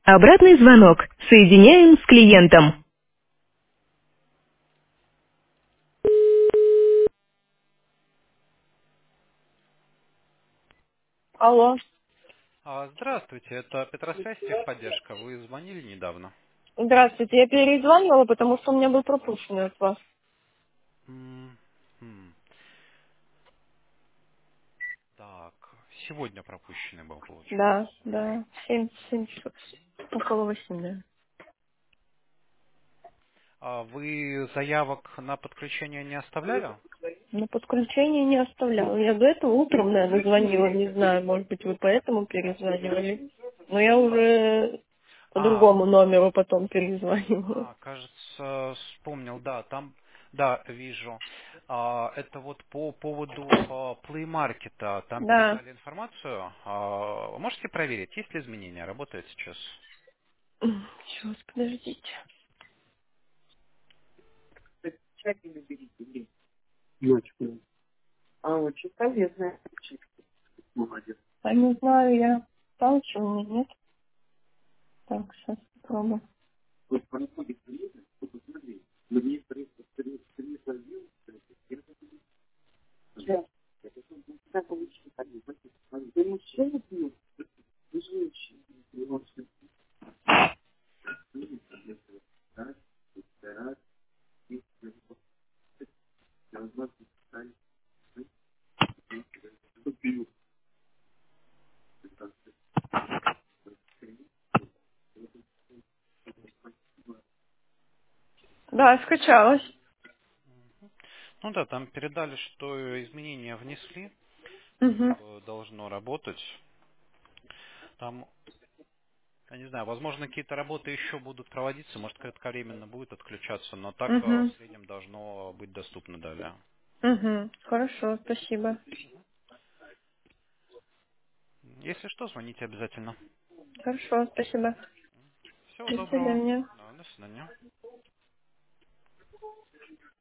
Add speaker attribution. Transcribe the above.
Speaker 1: Обратный звонок. Соединяем с клиентом. Алло.
Speaker 2: Здравствуйте, это Петросвязь, техподдержка. Вы звонили недавно?
Speaker 1: Здравствуйте. Я перезванивала, потому что у меня был пропущенный от вас.
Speaker 2: М, м. Так, сегодня пропущенный был,
Speaker 1: Да,
Speaker 2: получается.
Speaker 1: да. 7 часов. Около 8, да.
Speaker 2: Вы заявок на подключение не оставляли?
Speaker 1: На подключение не оставляла. Я до этого утром, наверное, звонила. Не знаю, может быть, вы поэтому перезванивали. Но я уже по
Speaker 2: А,
Speaker 1: другому номеру потом перезванивала.
Speaker 2: кажется, вспомнил, да, там, да, вижу. Это вот по поводу Play Market. Там
Speaker 1: Да.
Speaker 2: передали информацию. Можете проверить, есть ли изменения? Работает сейчас?
Speaker 1: Сейчас, подождите. А, очень полезная. А не знаю, я палочу у меня нет. Так, сейчас попробуем. Да, скачалась.
Speaker 2: Ну да, там передали, что изменения внесли,
Speaker 1: Угу.
Speaker 2: должно работать. Там, я не знаю, возможно, какие-то работы еще будут проводиться, может, кратковременно будет отключаться, но так в
Speaker 1: Угу.
Speaker 2: среднем должно быть доступно далее.
Speaker 1: Угу. Хорошо, спасибо.
Speaker 2: Если что, звоните обязательно.
Speaker 1: Хорошо, спасибо.
Speaker 2: Всего
Speaker 1: До
Speaker 2: доброго.
Speaker 1: свидания.
Speaker 2: Да, до свидания.